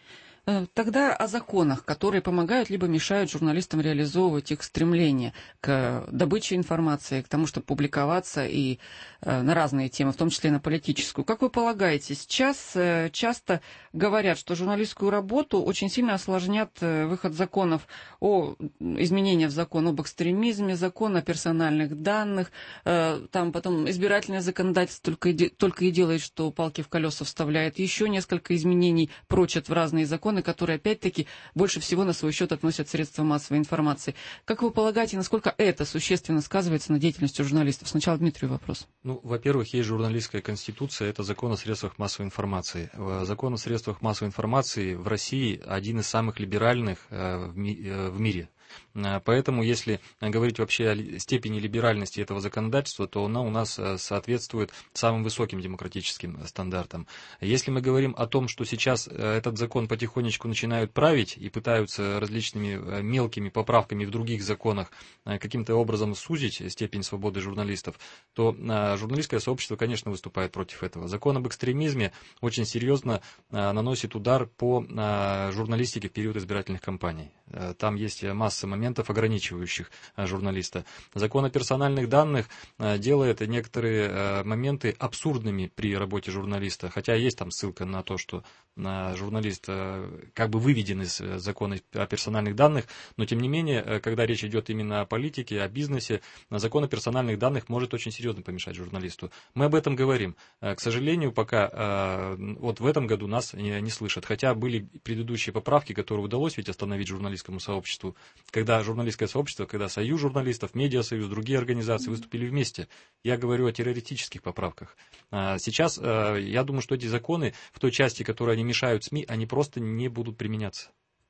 Тогда о законах, которые помогают либо мешают журналистам реализовывать их стремление к добыче информации, к тому, чтобы публиковаться и на разные темы, в том числе и на политическую. Как вы полагаете, сейчас часто говорят, что журналистскую работу очень сильно осложнят выход законов о изменениях в закон об экстремизме, закон о персональных данных, там потом избирательное законодательство только и делает, что палки в колеса вставляет, еще несколько изменений прочат в разные законы, которые, опять-таки, больше всего на свой счет относят средства массовой информации. Как вы полагаете, насколько это существенно сказывается на деятельности журналистов? Сначала Дмитрию вопрос. Ну, во-первых, есть журналистская конституция, это закон о средствах массовой информации. Закон о средствах массовой информации в России один из самых либеральных в мире. Поэтому, если говорить вообще о степени либеральности этого законодательства, то оно у нас соответствует самым высоким демократическим стандартам. Если мы говорим о том, что сейчас этот закон потихонечку начинают править и пытаются различными мелкими поправками в других законах каким-то образом сузить степень свободы журналистов, то журналистское сообщество, конечно, выступает против этого. Закон об экстремизме очень серьезно наносит удар по журналистике в период избирательных кампаний. Там есть масса моментов, ограничивающих журналиста. Закон о персональных данных делает некоторые моменты абсурдными при работе журналиста, хотя есть там ссылка на то, что журналист как бы выведен из закона о персональных данных, но тем не менее, когда речь идет именно о политике, о бизнесе, закон о персональных данных может очень серьезно помешать журналисту. Мы об этом говорим. К сожалению, пока вот в этом году нас не слышат, хотя были предыдущие поправки, которые удалось ведь остановить журналистскому сообществу, когда журналистское сообщество, когда Союз журналистов, Медиасоюз, другие организации выступили вместе. Я говорю о террористических поправках. Сейчас я думаю, что эти законы в той части, которой они мешают СМИ, они просто не будут применяться.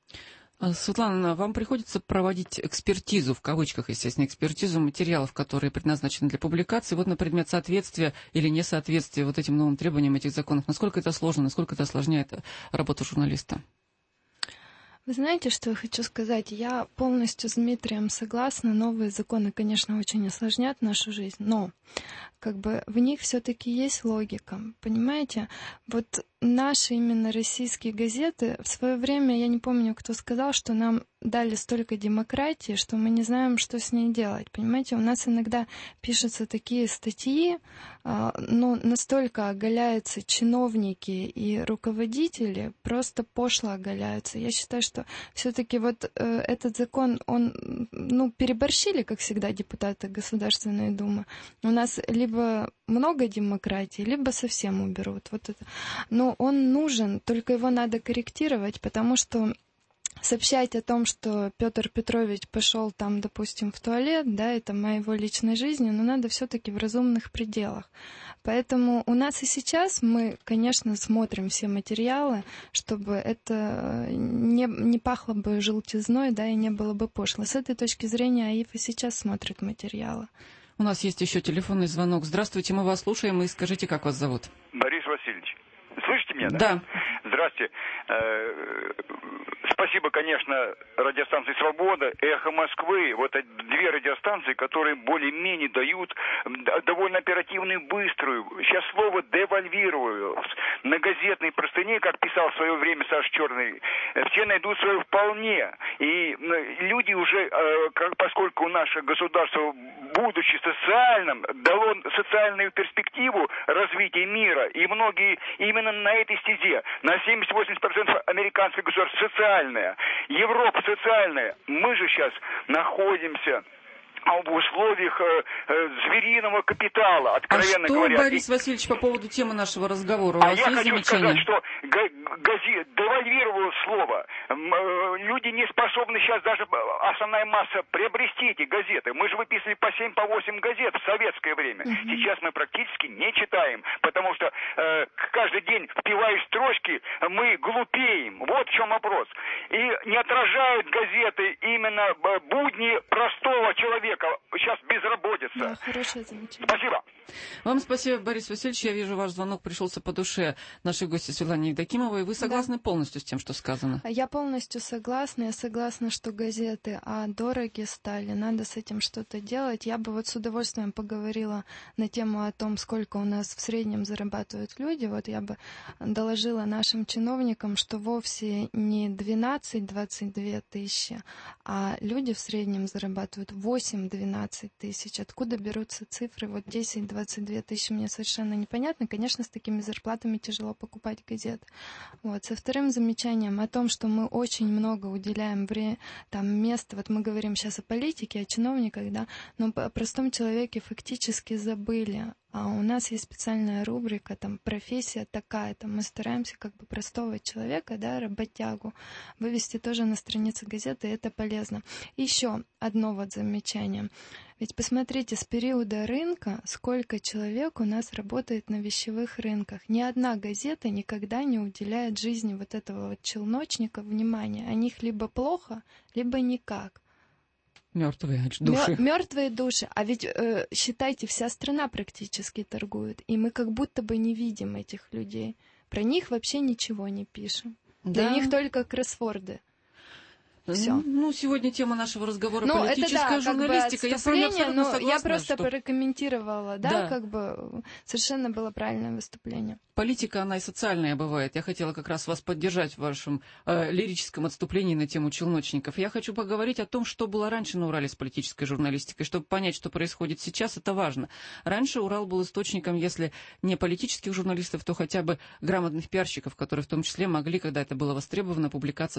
Светлана, вам приходится проводить экспертизу, в кавычках, естественно, экспертизу материалов, которые предназначены для публикации, вот на предмет соответствия или несоответствия вот этим новым требованиям этих законов. Насколько это сложно, насколько это осложняет работу журналиста? Вы знаете, что я хочу сказать? Я полностью с Дмитрием согласна. Новые законы, конечно, очень осложнят нашу жизнь, но как бы в них все-таки есть логика, понимаете? Вот наши именно российские газеты, в свое время, я не помню, кто сказал, что нам дали столько демократии, что мы не знаем, что с ней делать, понимаете? У нас иногда пишутся такие статьи, но настолько оголяются чиновники и руководители, просто пошло оголяются. Я считаю, что все-таки вот этот закон, он, переборщили, как всегда, депутаты Государственной Думы. У нас либо много демократии, либо совсем уберут. Вот это. Но он нужен, только его надо корректировать, потому что сообщать о том, что Петр Петрович пошел там, допустим, в туалет, да, это моего личной жизни, но надо все-таки в разумных пределах. Поэтому у нас и сейчас мы, конечно, смотрим все материалы, чтобы это не пахло бы желтизной, да, и не было бы пошло. С этой точки зрения АИФ и сейчас смотрит материалы. У нас есть еще телефонный звонок. Здравствуйте, мы вас слушаем, и скажите, как вас зовут? Борис Васильевич. Слышите меня, да? Да. Здравствуйте. Спасибо, конечно, радиостанции «Свобода», «Эхо Москвы». Вот эти две радиостанции, которые более-менее дают довольно оперативную, быструю. Сейчас слово «девальвирую». На газетной простыне, как писал в свое время Саша Черный, все найдут свое вполне. И люди уже, поскольку наше государство, будучи социальным, дало социальную перспективу развития мира, и многие именно на этой стезе, на 70-80% американское государство социальное, Европа социальная. Мы же сейчас находимся в условиях звериного капитала, откровенно говоря. Борис Васильевич, по поводу темы нашего разговора? У вас я есть хочу замечания? сказать, что девальвировало слово. Люди не способны сейчас даже, основная масса, приобрести эти газеты. Мы же выписывали по 7-8 газет в советское время. Сейчас мы практически не читаем, потому что каждый день, впивая строчки, мы глупеем. Вот в чем вопрос. И не отражают газеты именно будни простого человека. Сейчас безработица. Да, хорошее замечание. Спасибо. Вам спасибо, Борис Васильевич. Я вижу, ваш звонок пришелся по душе нашей гости Светлане Евдокимовой. Вы согласны полностью с тем, что сказано? Я полностью согласна. Я согласна, что газеты дороги стали. Надо с этим что-то делать. Я бы вот с удовольствием поговорила на тему о том, сколько у нас в среднем зарабатывают люди. Вот я бы доложила нашим чиновникам, что вовсе не 12-22 тысячи, а люди в среднем зарабатывают 8-12 тысяч. Откуда берутся цифры? Вот 10-22 тысячи мне совершенно непонятно. Конечно, с такими зарплатами тяжело покупать газеты. Вот. Со вторым замечанием о том, что мы очень много уделяем места. Вот мы говорим сейчас о политике, о чиновниках, да, но о простом человеке фактически забыли. А у нас есть специальная рубрика, там, профессия такая, там, мы стараемся как бы простого человека, да, работягу, вывести тоже на страницы газеты, и это полезно. Еще одно вот замечание. Ведь посмотрите, с периода рынка, сколько человек у нас работает на вещевых рынках. Ни одна газета никогда не уделяет жизни вот этого вот челночника внимания. О них либо плохо, либо никак. Мертвые души. Мертвые души. А ведь, считайте, вся страна практически торгует. И мы как будто бы не видим этих людей. Про них вообще ничего не пишем. Да. Для них только кроссворды. Все. Ну, сегодня тема нашего разговора политическая журналистика. Я с вами абсолютно согласна. Я просто прокомментировала, да, как бы совершенно было правильное выступление. Политика, она и социальная бывает. Я хотела как раз вас поддержать в вашем лирическом отступлении на тему челночников. Я хочу поговорить о том, что было раньше на Урале с политической журналистикой. Чтобы понять, что происходит сейчас, это важно. Раньше Урал был источником, если не политических журналистов, то хотя бы грамотных пиарщиков, которые в том числе могли, когда это было востребовано, публиковаться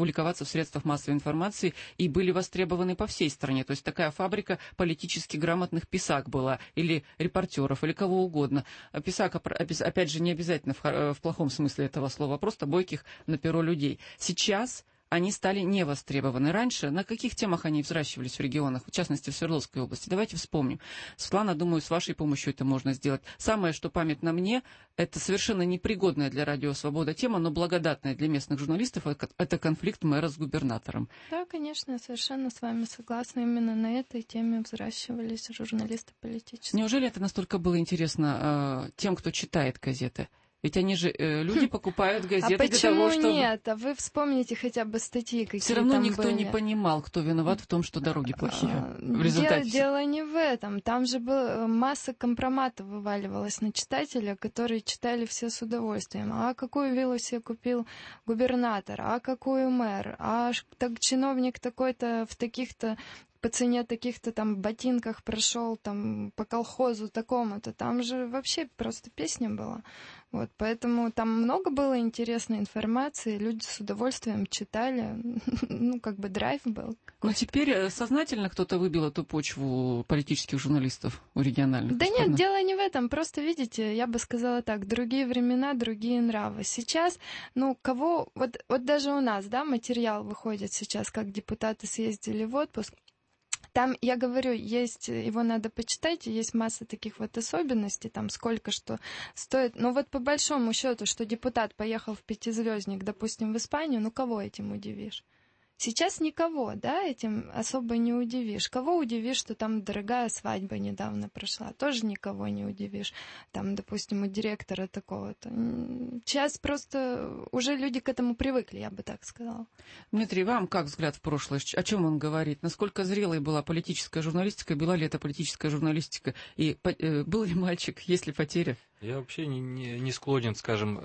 в средствах массовой информации и были востребованы по всей стране. То есть такая фабрика политически грамотных писак была, или репортеров, или кого угодно. Писак, опять же, не обязательно в плохом смысле этого слова, просто бойких на перо людей. Сейчас они стали невостребованы. Раньше на каких темах они взращивались в регионах, в частности, в Свердловской области? Давайте вспомним. Светлана, думаю, с вашей помощью это можно сделать. Самое, что памятно мне, это совершенно непригодная для радио «Свобода» тема, но благодатная для местных журналистов, это конфликт мэра с губернатором. Да, конечно, я совершенно с вами согласна. Именно на этой теме взращивались журналисты политические. Неужели это настолько было интересно тем, кто читает газеты? Ведь они же, люди покупают газеты для того, чтобы... А почему нет? А вы вспомните хотя бы статьи, какие все равно там никто были. не понимал, кто виноват в том, что дороги плохие. В результате... Дело не в этом. Там же была масса компроматов вываливалась на читателя, которые читали все с удовольствием. А какую виллу себе купил губернатор? А какую мэр? А так, чиновник такой-то в таких-то по цене таких-то там ботинках прошел там по колхозу такому-то. Там же вообще просто песня была. Вот, поэтому там много было интересной информации, люди с удовольствием читали, ну, как бы драйв был. Но теперь сознательно кто-то выбил эту почву политических журналистов у региональных? Да нет, дело не в этом, просто, видите, я бы сказала так, другие времена, другие нравы. Сейчас, ну, кого, вот даже у нас, да, материал выходит сейчас, как депутаты съездили в отпуск. Там, я говорю, есть, его надо почитать, есть масса таких вот особенностей, там сколько что стоит. Но вот по большому счету, что депутат поехал в пятизвездник, допустим, в Испанию, ну кого этим удивишь? Сейчас никого, да, этим особо не удивишь. Кого удивишь, что там дорогая свадьба недавно прошла? Тоже никого не удивишь. Там, допустим, у директора такого-то. Сейчас просто уже люди к этому привыкли, я бы так сказала. Дмитрий, вам как взгляд в прошлое? О чем он говорит? Насколько зрелой была политическая журналистика? Была ли это политическая журналистика? И был ли мальчик? Есть ли потеря? Я вообще не склонен, скажем,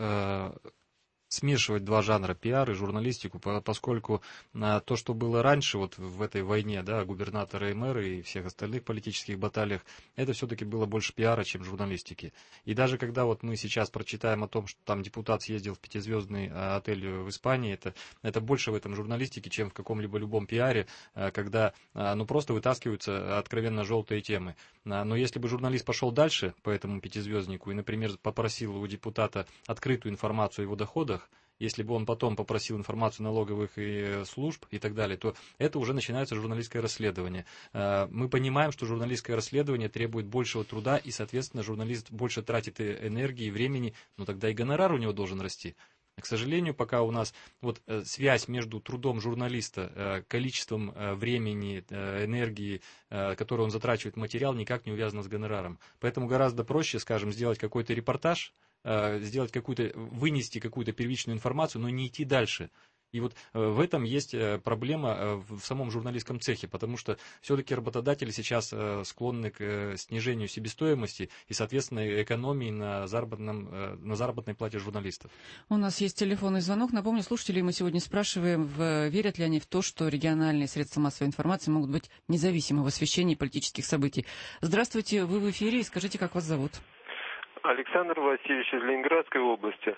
смешивать два жанра, пиар и журналистику, поскольку то, что было раньше вот в этой войне, да, губернатора и мэра и всех остальных политических баталиях, это все-таки было больше пиара, чем журналистики. И даже когда вот мы сейчас прочитаем о том, что там депутат съездил в пятизвездный отель в Испании, это больше в этом журналистике, чем в каком-либо любом пиаре, когда ну, просто вытаскиваются откровенно желтые темы. Но если бы журналист пошел дальше по этому пятизвезднику и, например, попросил у депутата открытую информацию о его доходах, если бы он потом попросил информацию налоговых и служб и так далее, то это уже начинается журналистское расследование. Мы понимаем, что журналистское расследование требует большего труда, и, соответственно, журналист больше тратит энергии и времени, но тогда и гонорар у него должен расти. К сожалению, пока у нас вот связь между трудом журналиста, количеством времени, энергии, которую он затрачивает в материал, никак не увязана с гонораром. Поэтому гораздо проще, скажем, сделать какой-то репортаж, вынести какую-то первичную информацию, но не идти дальше. И вот в этом есть проблема в самом журналистском цехе, потому что все-таки работодатели сейчас склонны к снижению себестоимости и, соответственно, экономии на заработной плате журналистов. У нас есть телефонный звонок. Напомню, слушателей мы сегодня спрашиваем, верят ли они в то, что региональные средства массовой информации могут быть независимы в освещении политических событий. Здравствуйте, вы в эфире, и скажите, как вас зовут? Александр Васильевич из Ленинградской области.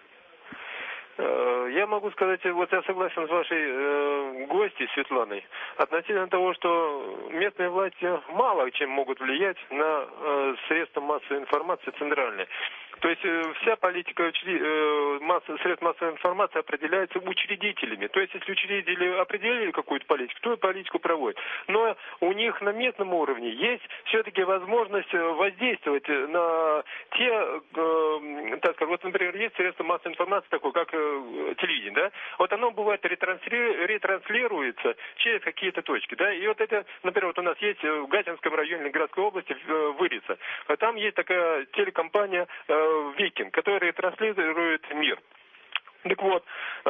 Я могу сказать, вот я согласен с вашей гостьей Светланой относительно того, что местные власти мало чем могут влиять на средства массовой информации центральные. То есть вся политика средств массовой информации определяется учредителями. То есть если учредители определили какую-то политику, то и политику проводят. Но у них на местном уровне есть все-таки возможность воздействовать на те, так сказать, вот, например, есть средства массовой информации, такое как телевидение, да? Вот оно бывает ретранслируется через какие-то точки, да? И вот это, например, вот у нас есть в Гатинском районе Ленинградской области Вырица. Там есть такая телекомпания «Викинг», которая транслирует «Мир». Так вот,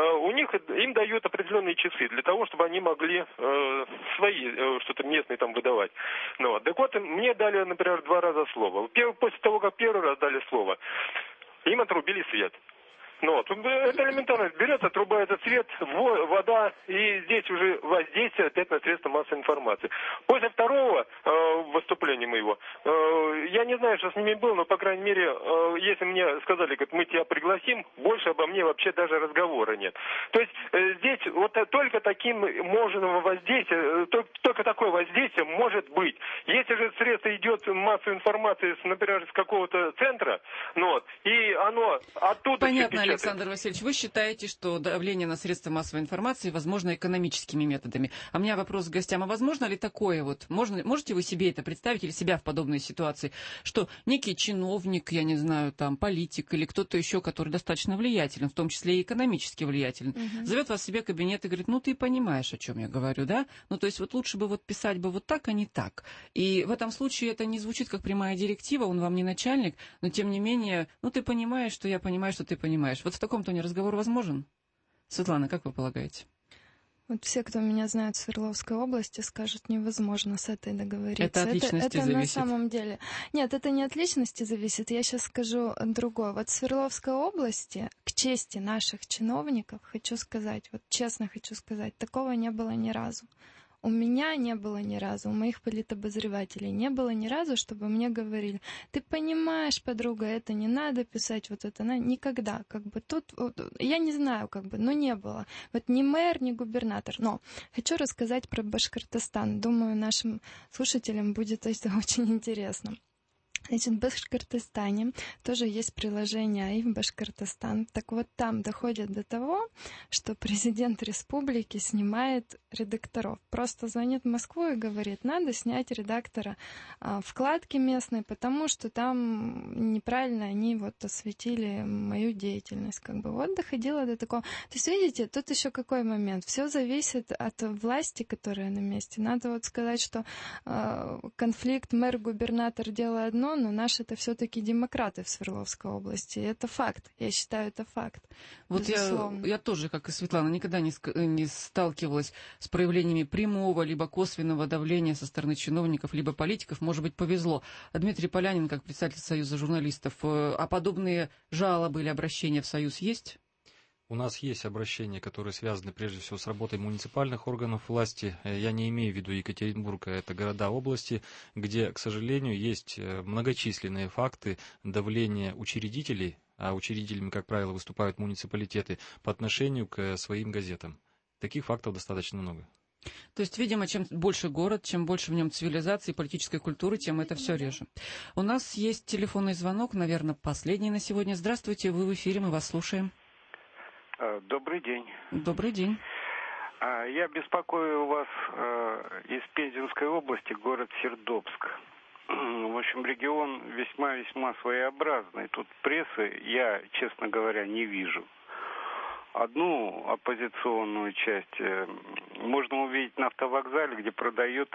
им дают определенные часы для того, чтобы они могли свои что-то местные там выдавать. Ну, вот. Так вот, мне дали, например, 2 раза слово. После того, как 1 раз дали слово, им отрубили свет. Ну, вот. Это элементарно. Берется, отрубается свет, вода, и здесь уже воздействие опять на средства массовой информации. После 2-го выступления моего, я не знаю, что с ними было, но, по крайней мере, если мне сказали, как мы тебя пригласим, больше обо мне вообще даже разговора нет. То есть здесь вот только таким можно воздействие, только такое воздействие может быть. Если же средство идет массовой информации, например, с какого-то центра, ну, вот, и оно оттуда... Понятно, Александр Васильевич, вы считаете, что давление на средства массовой информации возможно экономическими методами. А у меня вопрос к гостям. А возможно ли такое вот? Можете вы себе это представить или себя в подобной ситуации, что некий чиновник, я не знаю, там, политик или кто-то еще, который достаточно влиятелен, в том числе и экономически влиятелен, зовет вас в себе кабинет и говорит, ну, ты понимаешь, о чем я говорю, да? Ну, то есть вот лучше бы вот писать бы вот так, а не так. И в этом случае это не звучит как прямая директива, он вам не начальник, но тем не менее, ну, ты понимаешь, что я понимаю, что ты понимаешь. Вот в таком тоне разговор возможен? Светлана, как вы полагаете? Вот все, кто меня знает в Свердловской области, скажут, невозможно с этой договориться. Это от личности зависит? На самом деле. Нет, это не от личности зависит. Я сейчас скажу другое. Вот в Свердловской области, к чести наших чиновников, хочу сказать, вот честно хочу сказать, такого не было ни разу. У меня не было ни разу, у моих политобозревателей не было ни разу, чтобы мне говорили, ты понимаешь, подруга, это не надо писать, вот это никогда, как бы тут, я не знаю, как бы, но не было. Вот ни мэр, ни губернатор. Но хочу рассказать про Башкортостан. Думаю, нашим слушателям будет это очень интересно. Значит, в Башкортостане тоже есть приложение АИ в Башкортостан. Так вот, там доходит до того, что президент республики снимает редакторов. Просто звонит в Москву и говорит, надо снять редактора вкладки местной, потому что там неправильно они вот осветили мою деятельность. Как бы вот доходило до такого. То есть, видите, тут еще какой момент. Все зависит от власти, которая на месте. Надо вот сказать, что конфликт мэр-губернатор дело одно, но наши это все-таки демократы в Свердловской области. И это факт. Я считаю, это факт. Вот я тоже, как и Светлана, никогда не сталкивалась с проявлениями прямого либо косвенного давления со стороны чиновников либо политиков. Может быть, повезло. А Дмитрий Полянин, как председатель Союза журналистов, а подобные жалобы или обращения в Союз есть? У нас есть обращения, которые связаны прежде всего с работой муниципальных органов власти. Я не имею в виду Екатеринбург, а это города, области, где, к сожалению, есть многочисленные факты давления учредителей, а учредителями, как правило, выступают муниципалитеты, по отношению к своим газетам. Таких фактов достаточно много. То есть, видимо, чем больше город, чем больше в нем цивилизации, политической культуры, тем это все реже. У нас есть телефонный звонок, наверное, последний на сегодня. Здравствуйте, вы в эфире, мы вас слушаем. Добрый день. Добрый день. Я беспокою вас из Пензенской области, город Сердобск. В общем, регион весьма-весьма своеобразный. Тут прессы я, честно говоря, не вижу. одну оппозиционную часть можно увидеть на автовокзале, где продают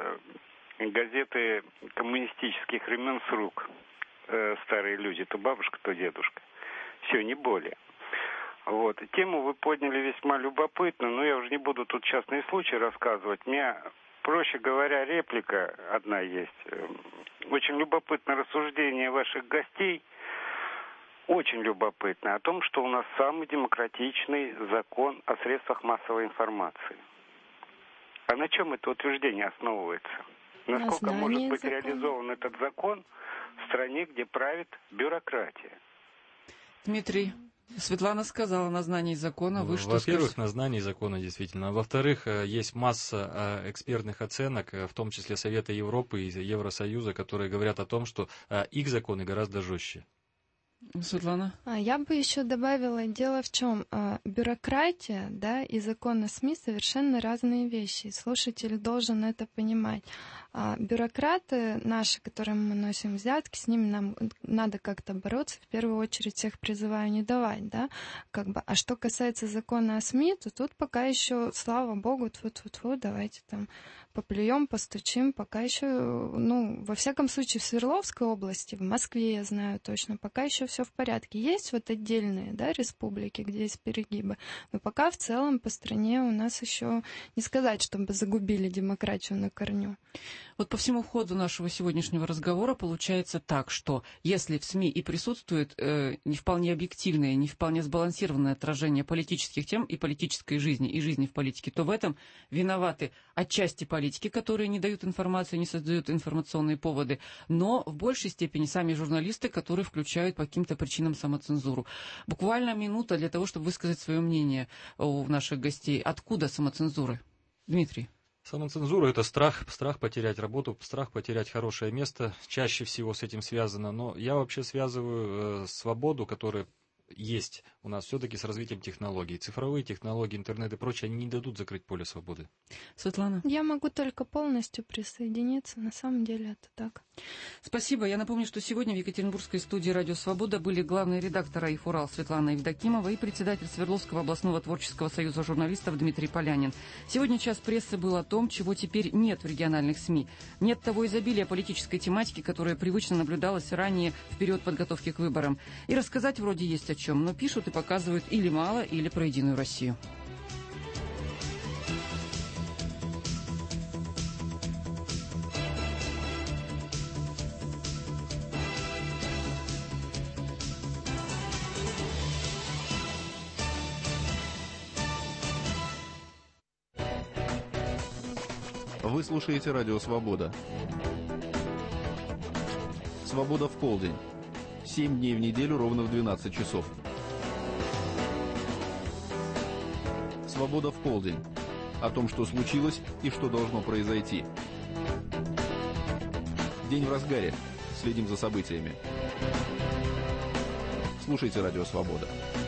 газеты коммунистических времен с рук. Старые люди, то бабушка, то дедушка. Все, не более. Вот. Тему вы подняли весьма любопытно, но я уже не буду тут частные случаи рассказывать. У меня, проще говоря, реплика одна есть. Очень любопытное рассуждение ваших гостей. Очень любопытно о том, что у нас самый демократичный закон о средствах массовой информации. А на чем это утверждение основывается? Насколько может быть реализован этот закон в стране, где правит бюрократия? Дмитрий, Светлана сказала на знании закона. Вы что скажете? Во-первых, на знании закона, действительно. А во-вторых, есть масса экспертных оценок, в том числе Совета Европы и Евросоюза, которые говорят о том, что их законы гораздо жестче. Светлана? Я бы еще добавила, дело в чем, бюрократия, да, и закон о СМИ совершенно разные вещи. Слушатель должен это понимать. Бюрократы наши, которым мы носим взятки, с ними нам надо как-то бороться. В первую очередь всех призываю не давать, да, как бы. А что касается закона о СМИ, то тут пока еще, слава богу, тьфу-тьфу-тьфу, давайте там поплюем, постучим, пока еще, ну, во всяком случае, в Свердловской области, в Москве, я знаю точно, пока еще все в порядке. Есть вот отдельные, да, республики, где есть перегибы, но пока в целом по стране у нас еще не сказать, чтобы загубили демократию на корню. Вот по всему ходу нашего сегодняшнего разговора получается так, что если в СМИ и присутствует не вполне объективное, не вполне сбалансированное отражение политических тем и политической жизни, и жизни в политике, то в этом виноваты отчасти политики, которые не дают информацию, не создают информационные поводы, но в большей степени сами журналисты, которые включают по каким-то причинам самоцензуру. Буквально минута для того, чтобы высказать свое мнение у наших гостей. Откуда самоцензура? Дмитрий. Самоцензура – это страх потерять работу, страх потерять хорошее место. Чаще всего с этим связано. Но я вообще связываю свободу, которая есть у нас все-таки с развитием технологий. Цифровые технологии, интернет и прочее, они не дадут закрыть поле свободы. Светлана? Я могу только полностью присоединиться. На самом деле это так. Спасибо. Я напомню, что сегодня в Екатеринбургской студии «Радио Свобода» были главный редактор «АИФ Урал» Светлана Евдокимова и председатель Свердловского областного творческого союза журналистов Дмитрий Полянин. Сегодня час прессы был о том, чего теперь нет в региональных СМИ. Нет того изобилия политической тематики, которая привычно наблюдалась ранее в период подготовки к выборам. И рассказать вроде есть о чем, но пишут и показывают или мало, или про Единую Россию. Вы слушаете «Радио Свобода». «Свобода в полдень». 7 дней в неделю ровно в 12 часов. «Свобода в полдень». О том, что случилось и что должно произойти. День в разгаре. Следим за событиями. Слушайте «Радио Свобода».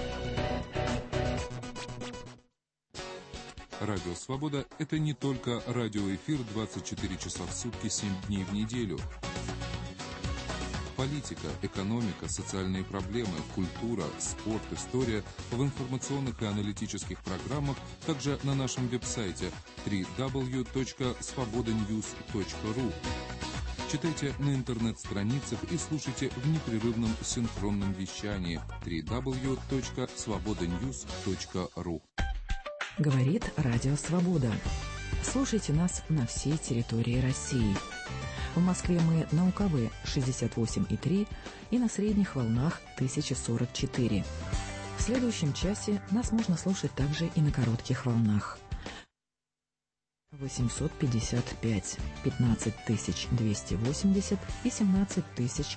Радио «Свобода» — это не только радиоэфир 24 часа в сутки, 7 дней в неделю. Политика, экономика, социальные проблемы, культура, спорт, история в информационных и аналитических программах, также на нашем веб-сайте www.svobodanews.ru. Читайте на интернет-страницах и слушайте в непрерывном синхронном вещании www.svobodanews.ru. Говорит Радио Свобода. Слушайте нас на всей территории России. В Москве мы на УКВ 68,3 и на средних волнах 1044. В следующем часе нас можно слушать также и на коротких волнах. 855, 15280 и 17000